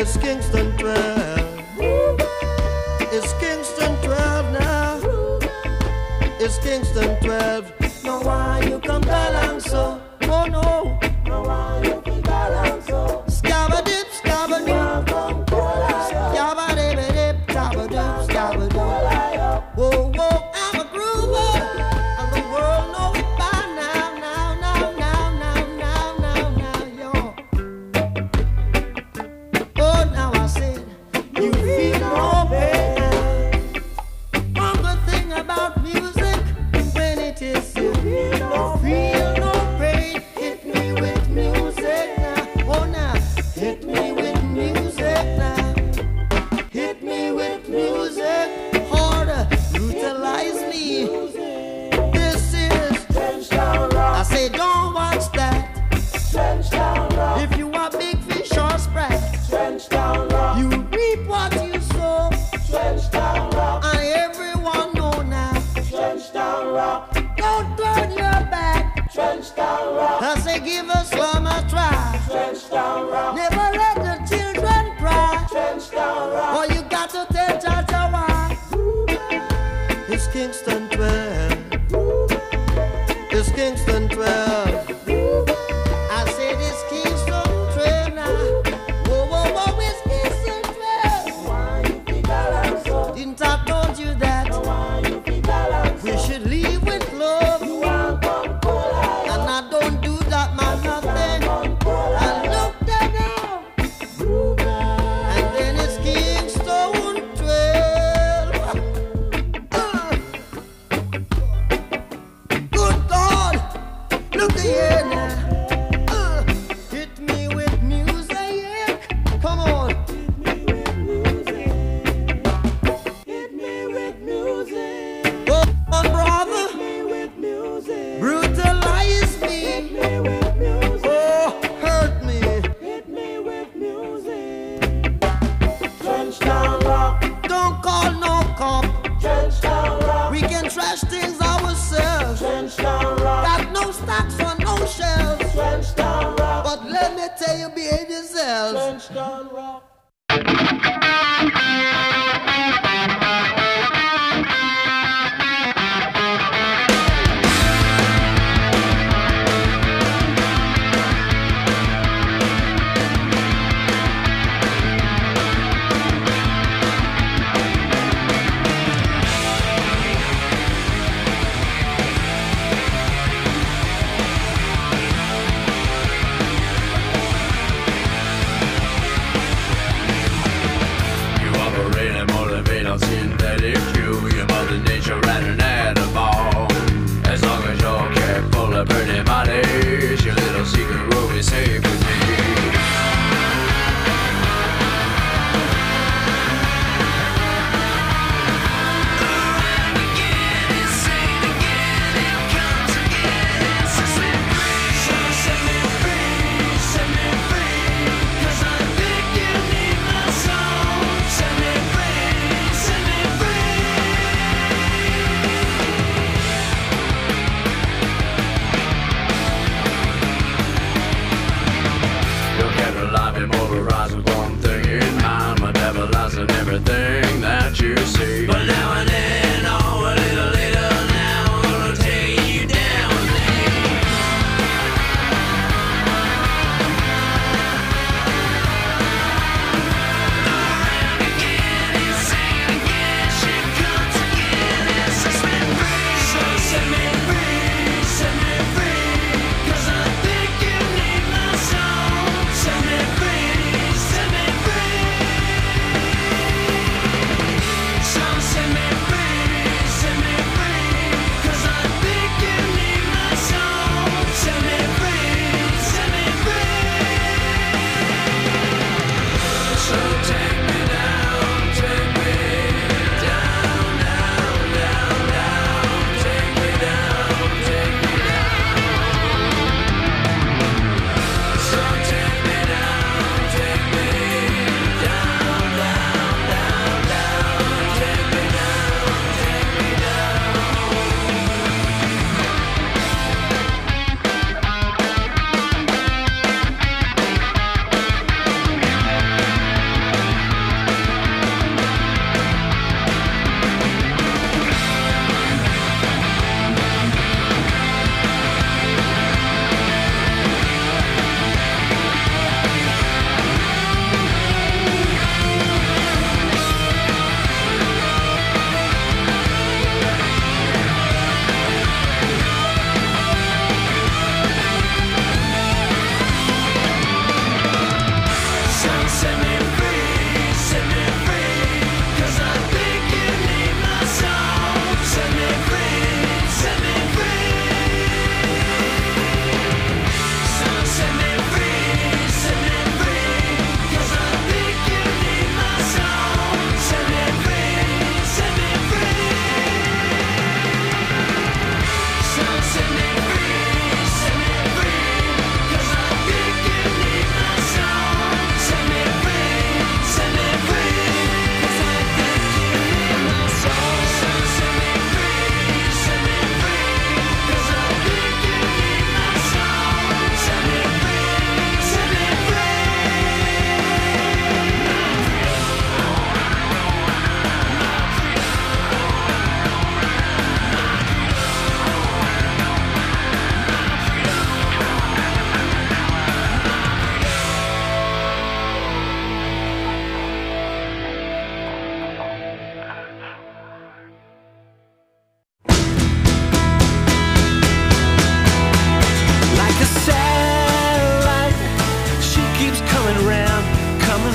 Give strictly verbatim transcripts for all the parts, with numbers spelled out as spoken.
It's Kingston twelve. It's Kingston twelve now. It's Kingston twelve. No, why you come along so? Oh no. No, why you come along so? Scabba dip, scabba dip. Scabba dip, dip, scabba dip, scabba dip. Whoa, whoa, I'm a groover. And the world knows it by now, now, now, now, now, now, now, now, yo. Oh, now I said, you feel no pain. One good thing about music, when it is you feel no feel no pain. Hit me with music now. Oh, now, hit me with music now. Hit me with music. Harder, utilize me. This is Trenchtown Rock. I say, don't watch that. Trenchtown Rock. If you are big fish or sprat, Trenchtown Rock. You reap what you sow. Trenchtown Rock. And everyone know now. Trenchtown Rock. Don't turn your back. Trenchtown Rock. I say, give us one a try. Trenchtown Rock. Never let the children cry. Trenchtown Rock. Oh, you got to tell Jaja why. It's Kingston twelve. It's Kingston twelve. I said it's Kingston twelve now. Whoa, whoa, whoa, it's Kingston twelve. Why you think I like so? Didn't I told you that? Why you think I like so? We should leave with love. You want come pull out. And I don't do that, man, nothing. I look there now. And then it's Kingston twelve. Uh. Good God, look here now. Uh. Hit me with music. Come on. Hit me with music. Oh, brother. Hit me with music. Brutalize me. Hit me with music. Oh, hurt me. Hit me with music. Trenchtown Rock. Don't call no cop. Trenchtown Rock. We can trash things ourselves. Trenchtown Rock. Got no stocks on no shelves. Trenchtown Rock. But let me tell you, behave yourselves. Trenchtown Rock. You operate and motivate on synthetic fuel. Your mother nature ran an animal. As long as you're careful of burning bodies, your little secret will be safe with me. You'll get alive and motorized with one thing in mind, metabolizing everything that you see. But now and then, oh, a little later now, I'm gonna take you down with me. Around again, insane again, shit comes again and sets me free. So set me free, set me free, 'cause I think you need my soul. Set me free, set me free.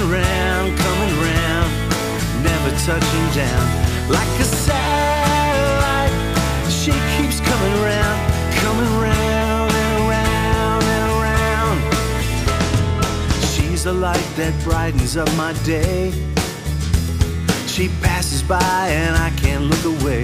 round, coming round, never touching down. Like a satellite, she keeps coming round, coming round and around and around. She's the light that brightens up my day. She passes by and I can't look away.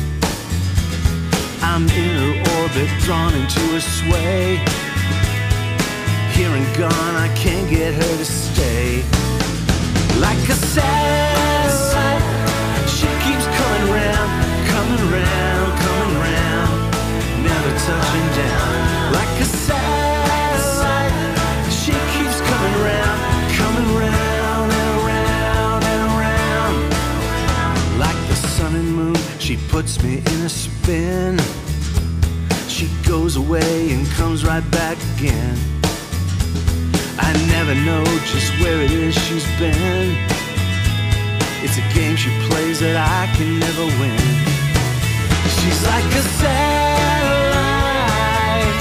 I'm in her orbit, drawn into her sway. Here and gone, I can't get her to stay. Like a satellite, she keeps coming round, coming round, coming round, never touching down. Like a satellite, she keeps coming round, coming round and around and around. Like the sun and moon, she puts me in a spin. She goes away and comes right back again. I never know just where it is she's been. It's a game she plays that I can never win. She's like a satellite.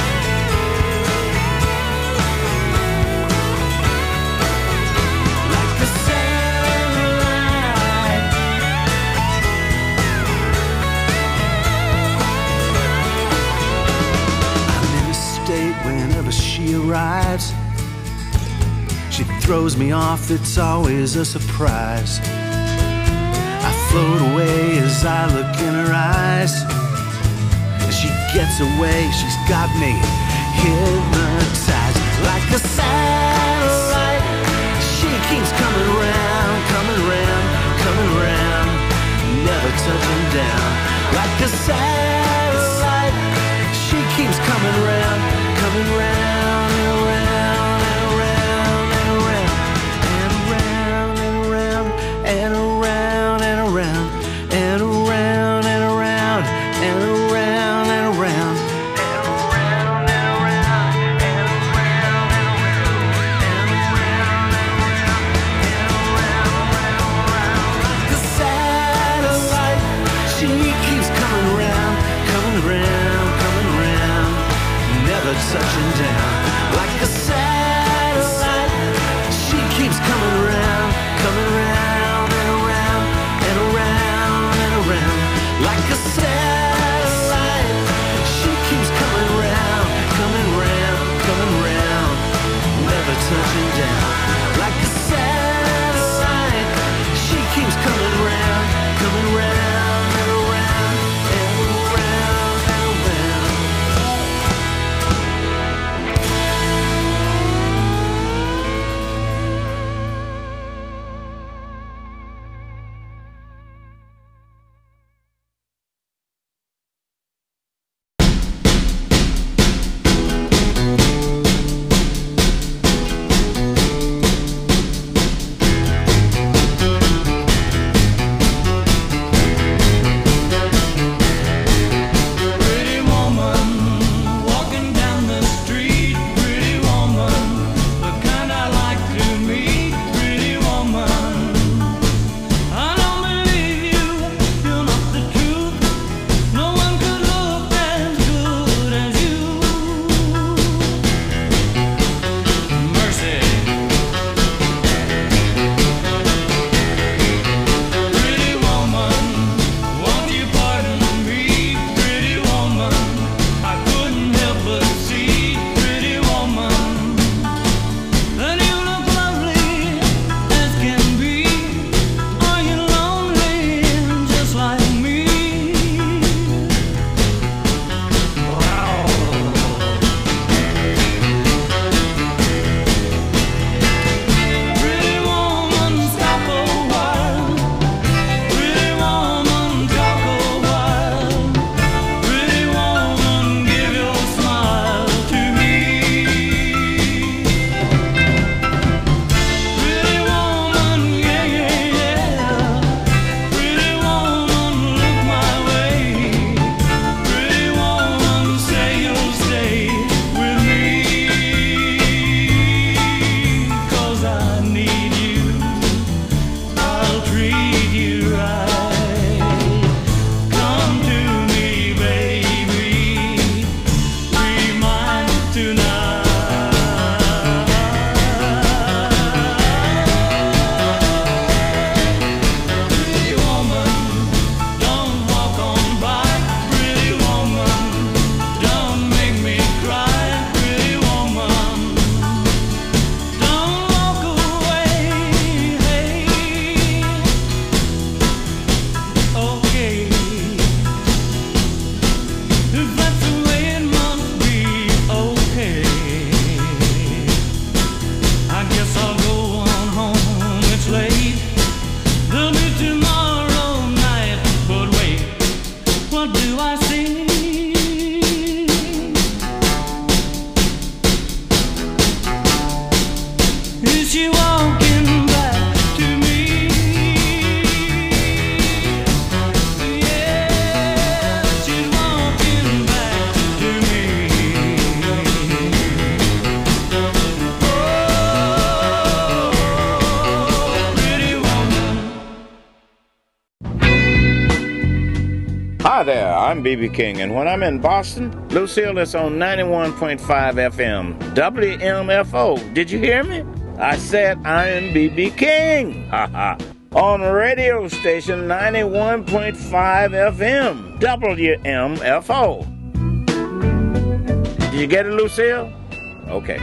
Like a satellite. I'm in a state whenever she arrives. She throws me off, it's always a surprise. I float away as I look in her eyes. As she gets away, she's got me hypnotized. Like a satellite, she keeps coming round, coming round, coming round, never touching down. Like a satellite, she keeps coming round, coming round and around. And around and around and around and around and around and around and around and around and around and around and around and around. Like a satellite, she keeps coming round, Hi there, I'm B B King, and when I'm in Boston, Lucille is on ninety-one point five F M, W M F O. Did you hear me? I said I'm B B King. Ha ha. On radio station ninety-one point five F M, W M F O. Did you get it, Lucille? Okay.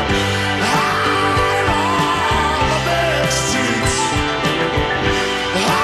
Ah!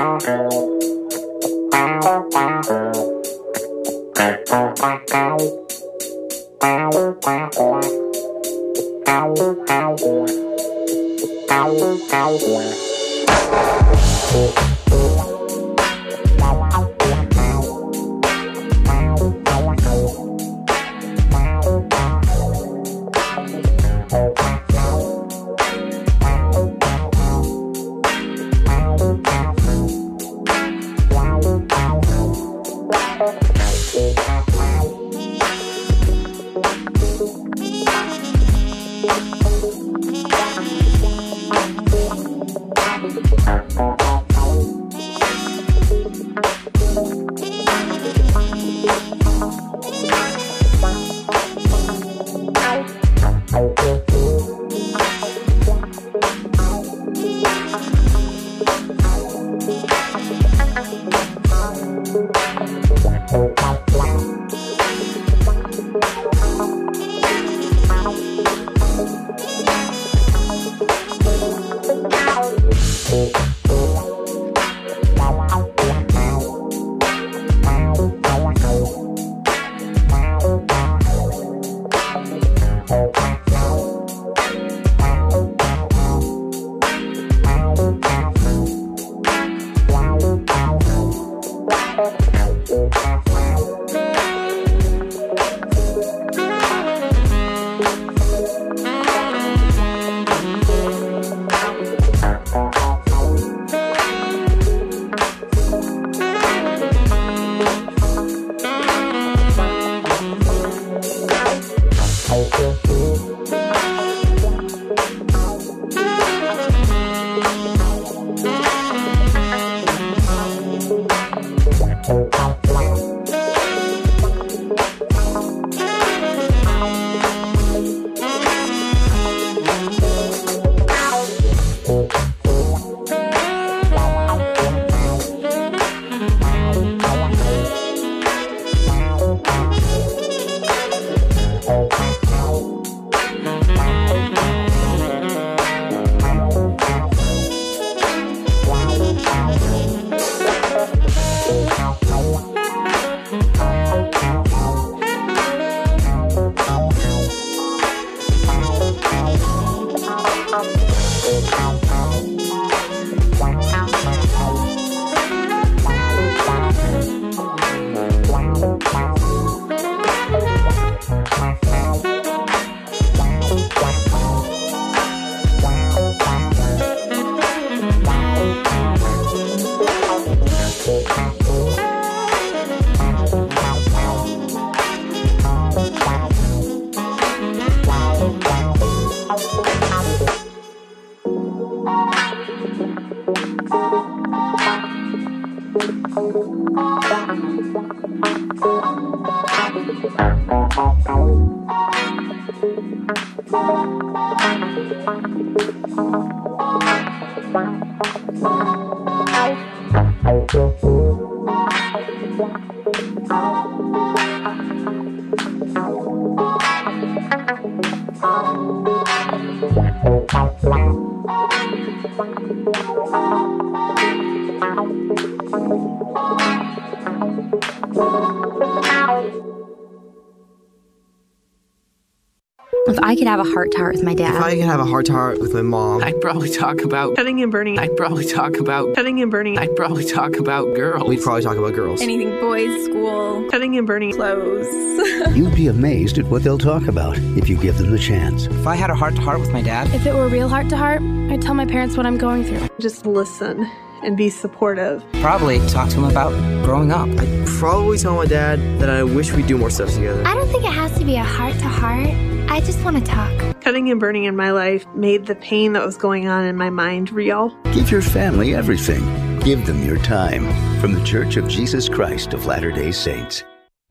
If I could have a heart-to-heart with my dad. If I could have a heart-to-heart with my mom. I'd probably talk about cutting and burning. I'd probably talk about cutting and burning. I'd probably talk about girls. We'd probably talk about girls. Anything boys, school, cutting and burning, clothes. You'd be amazed at what they'll talk about if you give them the chance. If I had a heart-to-heart with my dad. If it were real heart-to-heart, I'd tell my parents what I'm going through. Just listen and be supportive. Probably talk to him about growing up. I'd probably tell my dad that I wish we'd do more stuff together. I don't think it has to be a heart-to-heart. I just want to talk. Cutting and burning in my life made the pain that was going on in my mind real. Give your family everything. Give them your time. From the Church of Jesus Christ of Latter-day Saints.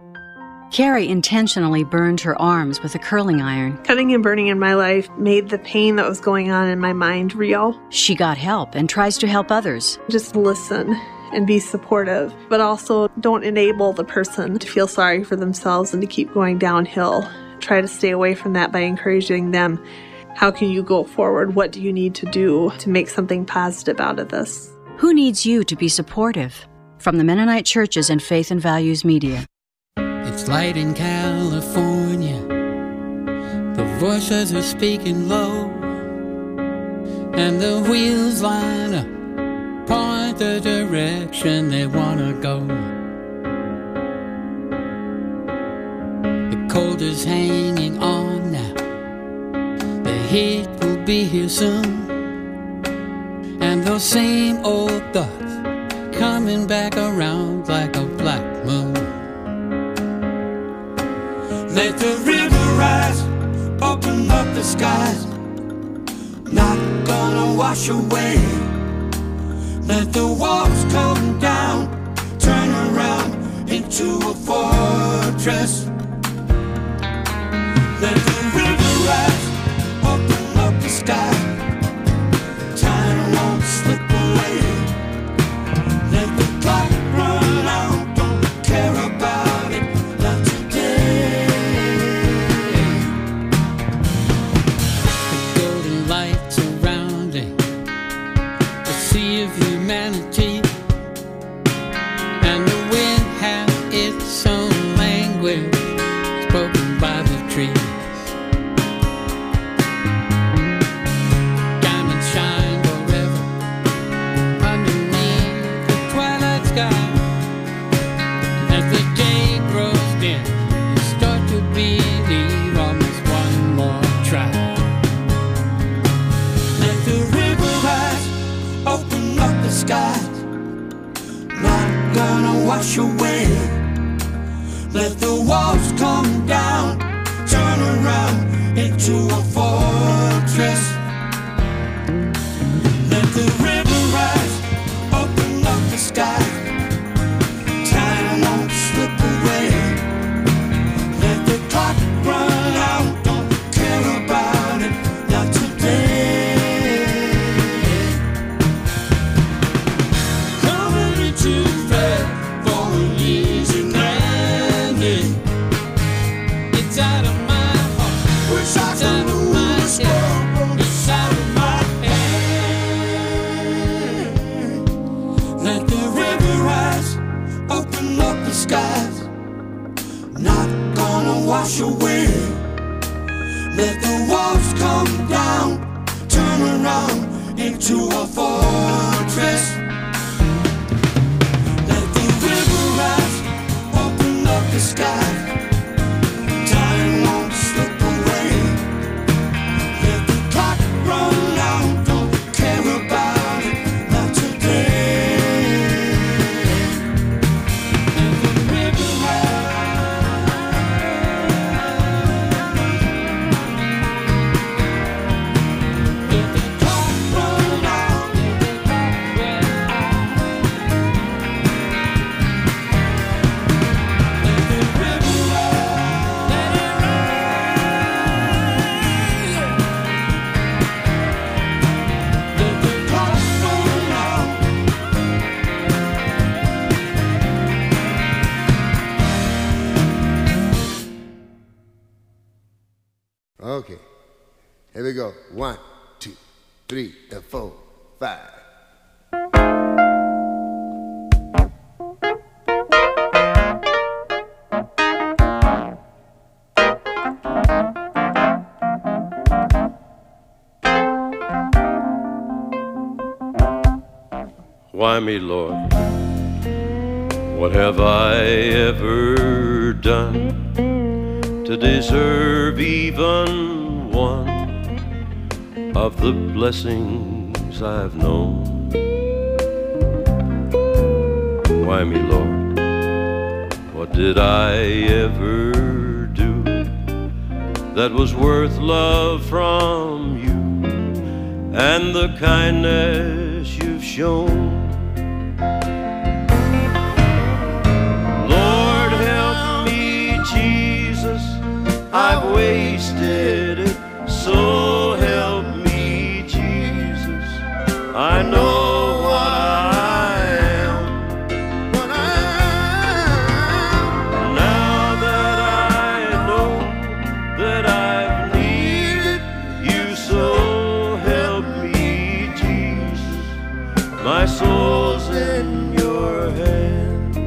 Carrie intentionally burned her arms with a curling iron. Cutting and burning in my life made the pain that was going on in my mind real. She got help and tries to help others. Just listen and be supportive, but also don't enable the person to feel sorry for themselves and to keep going downhill. Try to stay away from that by encouraging them. How can you go forward? What do you need to do to make something positive out of this? Who needs you to be supportive? From the Mennonite Churches and Faith and Values Media. It's light in California. The voices are speaking low, and the wheels line up, point the direction they wanna go. The cold is hanging on now. The heat will be here soon, and those same old thoughts coming back around like a black moon. Let the river rise, open up the skies, not gonna wash away. Let the walls come down, turn around into a fortress. Let the river rise, open up the sky, time won't slip away. Let the clock run out, don't care about it, not today. The golden light surrounding the sea of humanity, and the wind has its own language spoken by the trees. Diamonds shine forever underneath the twilight sky. As the day grows dim, you start to believe almost one more try. Let the river rise, open up the skies, not gonna wash away. Let the walls come down, turn around into a fortress. Let the river rise, open up the sky, time won't slip away. Let the clock run out, don't care about it, not today. Coming into bed for an easy landing. It's out of my heart, it's out of my head, it's out of my head. Let the river rise, open up the skies, not gonna wash away. Let the walls come down, turn around into a fortress. Let the river rise, open up the skies, time won't slip away. Let the clock run out, don't care about it, not today. Let the river let the clock run out, let the clock run out. Let the river let it let the clock run out. Okay, here we go. One, two, three, and four, five. Why me, Lord? What have I ever done to deserve even one of the blessings I've known? Why me, Lord? What did I ever do that was worth love from you and the kindness you've shown? Lord, help me, Jesus, I've wasted it, so help me, Jesus. I know what I am, what I am. Now that I know that I've needed you, so help me, Jesus. My soul soul's in your hands.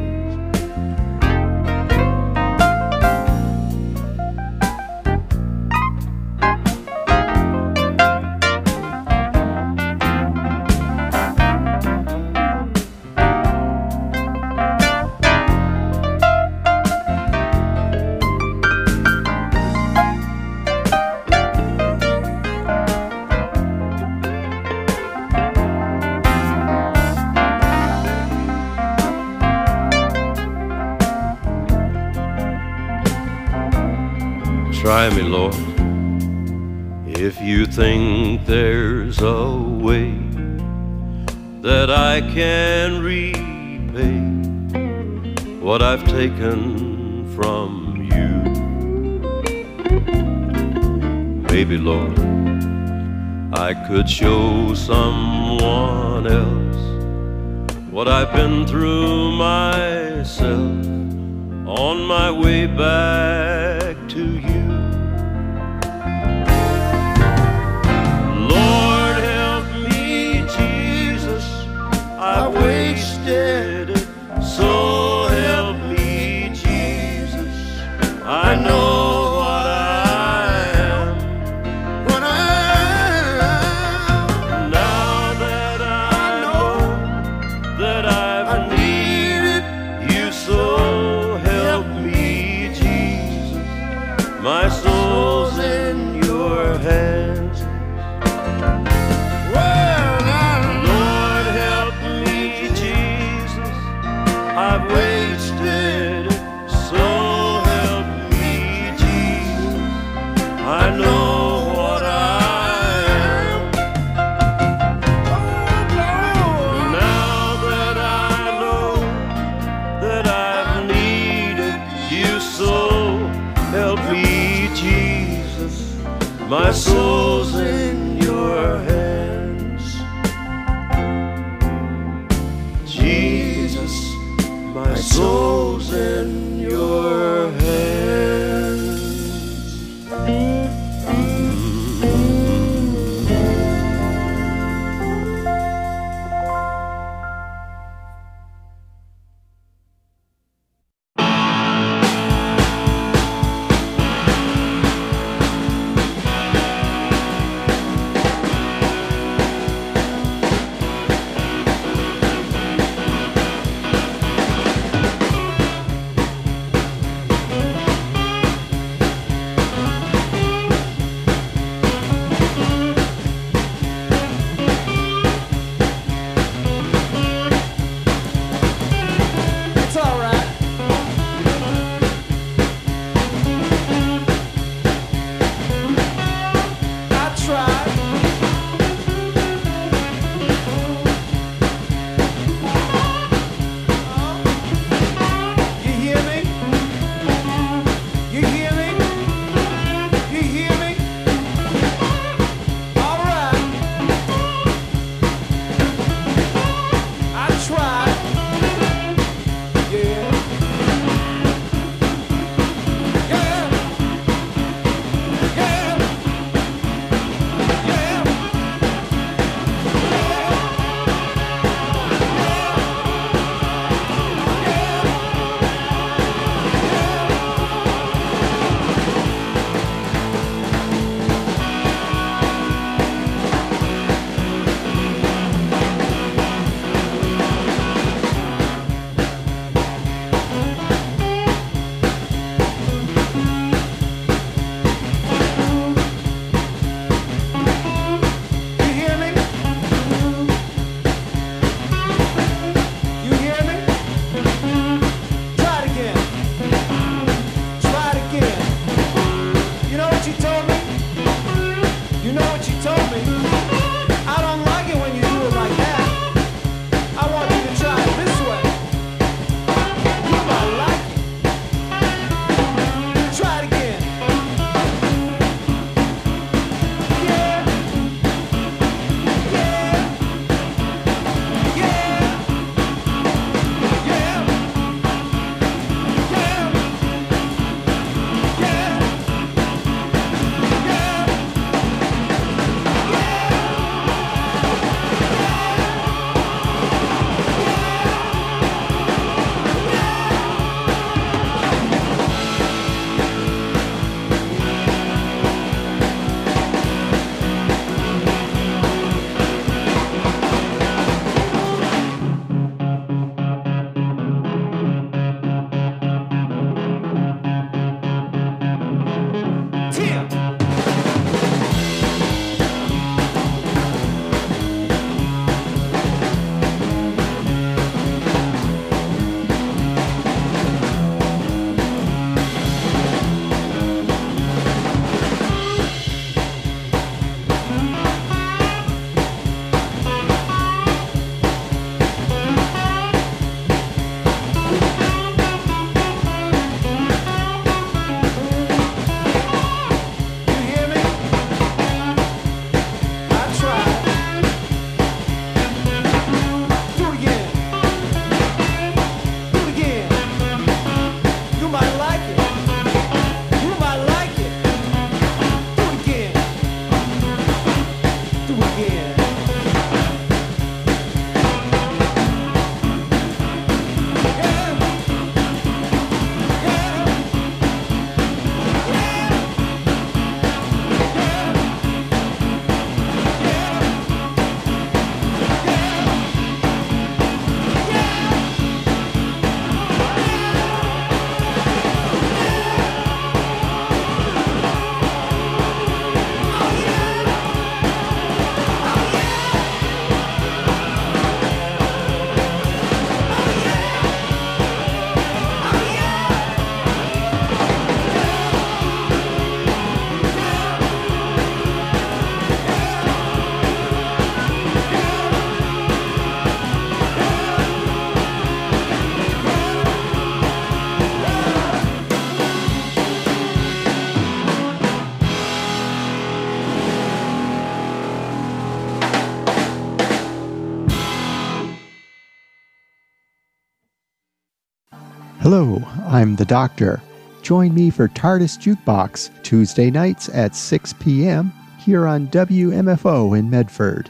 Try me, Lord, if you think there's a way that I can repay what I've taken from you. Maybe, Lord, I could show someone else what I've been through myself on my way back to you. I wasted it, so help me, Jesus. I know what I am, what I am. Now that I know that I've needed you, so help me, Jesus. My soul's in your hands. I've wasted it, so help me, Jesus. I know what I am. Oh, now that I know that I've needed you, so help me, Jesus. My soul's in your hands, Jesus. My soul's in your hands. Hello, I'm the Doctor. Join me for TARDIS Jukebox, Tuesday nights at six p.m. here on W M F O in Medford.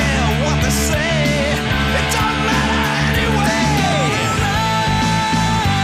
Say it don't matter anyway.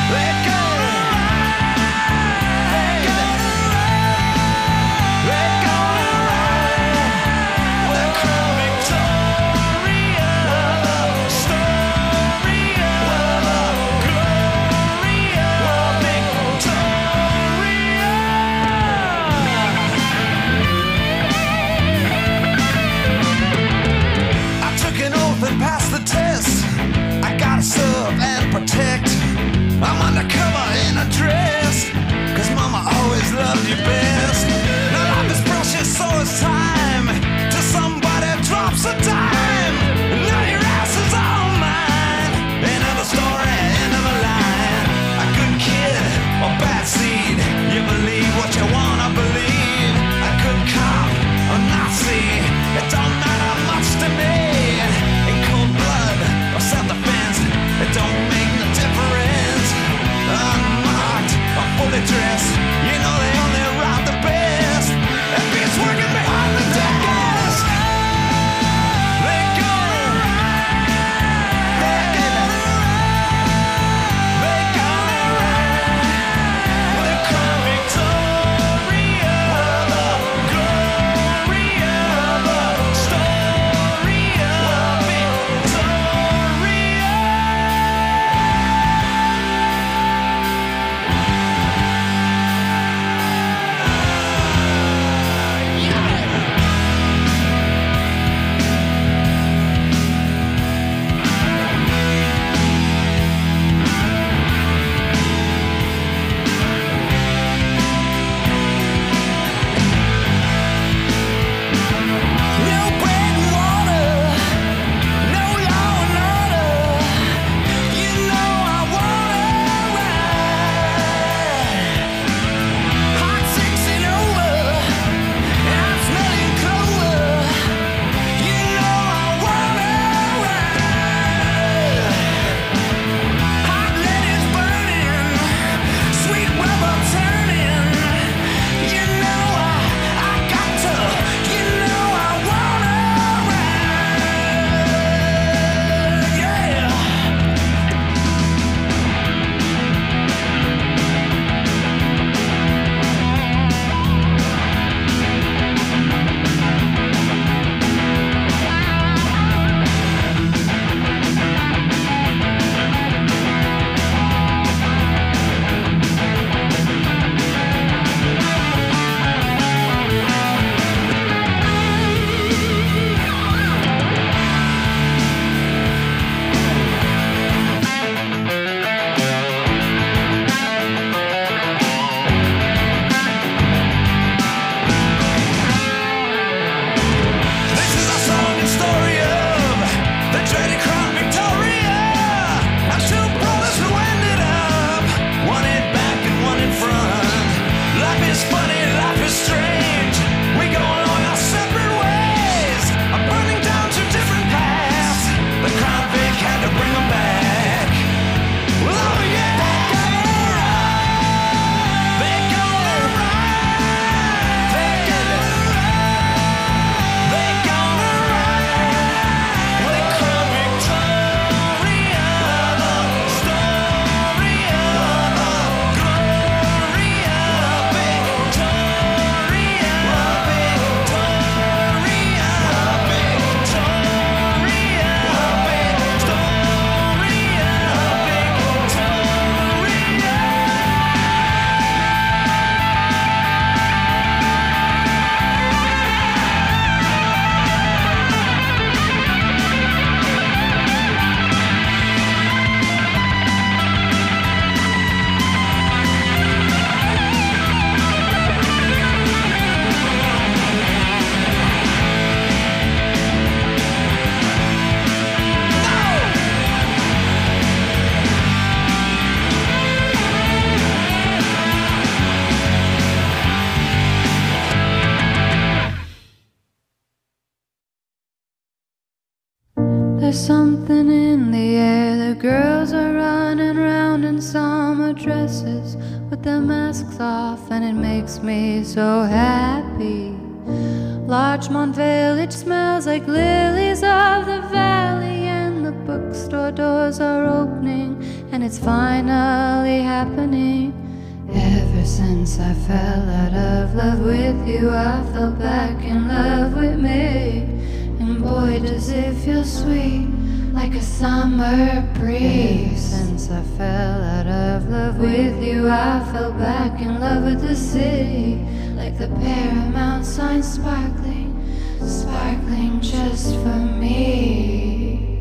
There's something in the air. The girls are running round in summer dresses with their masks off, and it makes me so happy. Larchmont Village smells like lilies of the valley, and the bookstore doors are opening, and it's finally happening. Ever since I fell out of love with you, I fell back in love with me. And boy, does it feel sweet, like a summer breeze. Since I fell out of love with you, I fell back in love with the city, like the Paramount sign sparkling, sparkling just for me.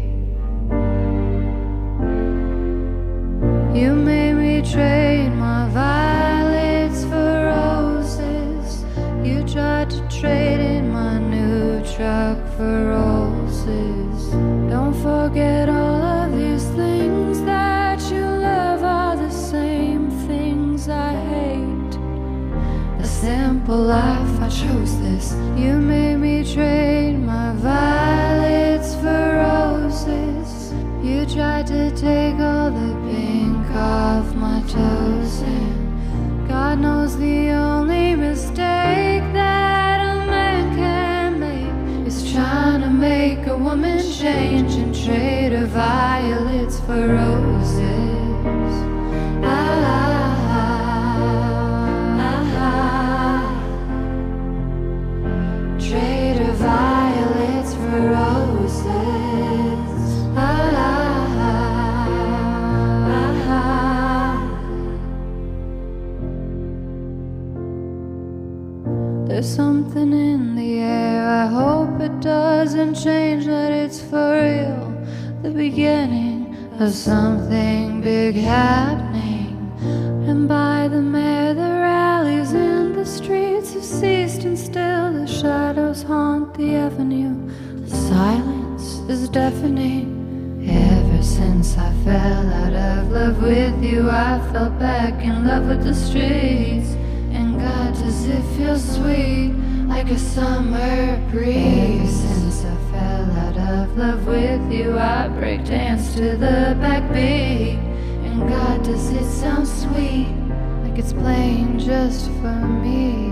You made me trade my violets for roses. You tried to trade in my new truck for roses. Don't forget all of these things that you love are the same things I hate. The simple life, I chose this. You made me trade my violets for roses. You tried to take all the pink off my toes, and God knows the only mistake that a man can make is trying to make a woman change and trade her violets for roses. Ah, ah, ah. Trade her violets for roses. Ah, there's something in the air. I hope it doesn't change, that it's for real. The beginning of something big happening. And by the mare, the rallies in the streets have ceased, and still the shadows haunt the avenue. The silence is deafening. Ever since I fell out of love with you, I fell back in love with the streets. And God, does it feel sweet, like a summer breeze. Since I fell out of love with you, I break dance to the backbeat. And God, does it sound sweet, like it's playing just for me.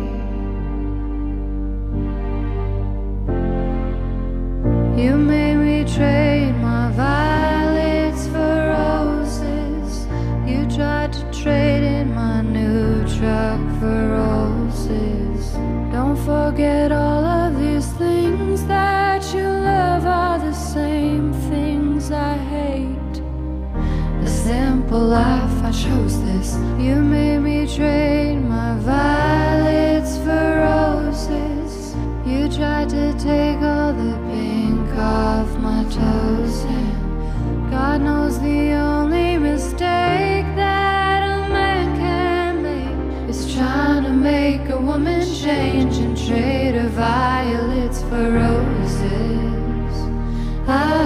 You made me trade my violets for roses. You tried to trade in my new truck for roses. Don't forget all of these things that you love are the same things I hate. The simple life, I chose this. You made me trade my violets for roses. You tried to take all the pink off my toes, and God knows the only mistake that a man can make is trying to make a woman change and trade her violets for roses. Ah,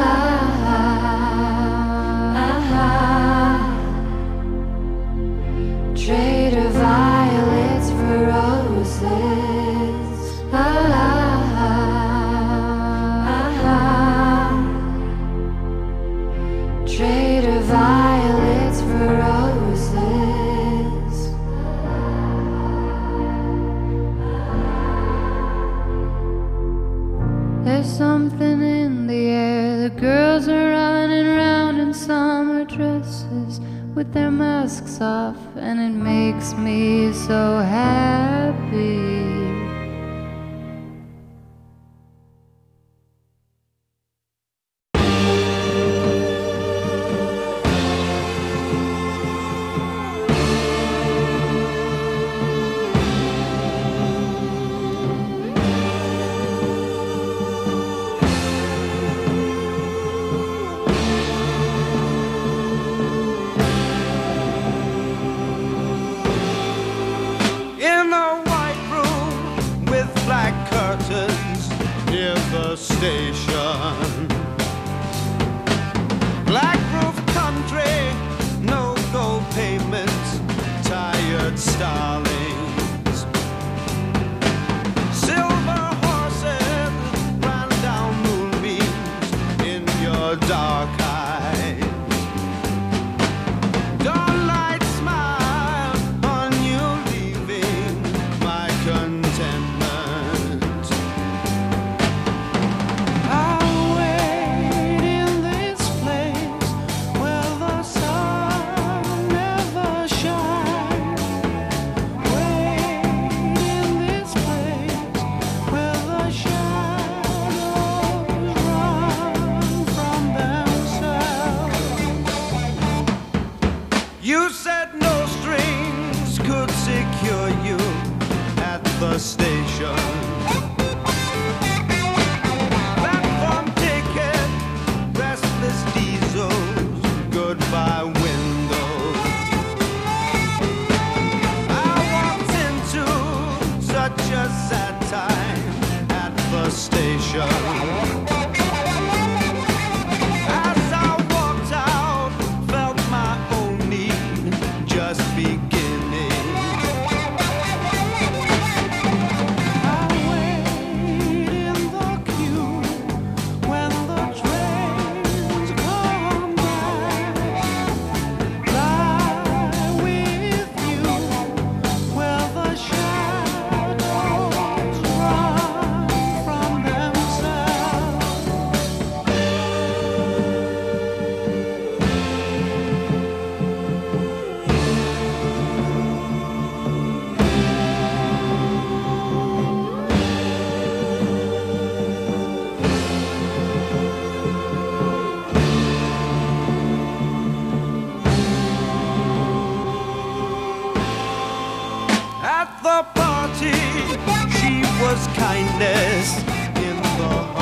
ah, ah, ah. Trade her violets for roses. Ah, ah, ah, ah. Trade her violets for roses. There's something in the air. The girls are running around in summer dresses with their masks off, and it makes me so happy. Station, black roof country, no gold pavements, tired starlings, silver horses ran down moonbeams in your the station. Platform ticket, restless diesels, goodbye windows. I walked into such a sad time at the station. As I walked out, felt my own need just beginning. I wait in the queue when the trains come back. Lie with you where the shadows run from themselves. At the party, she was kindness in the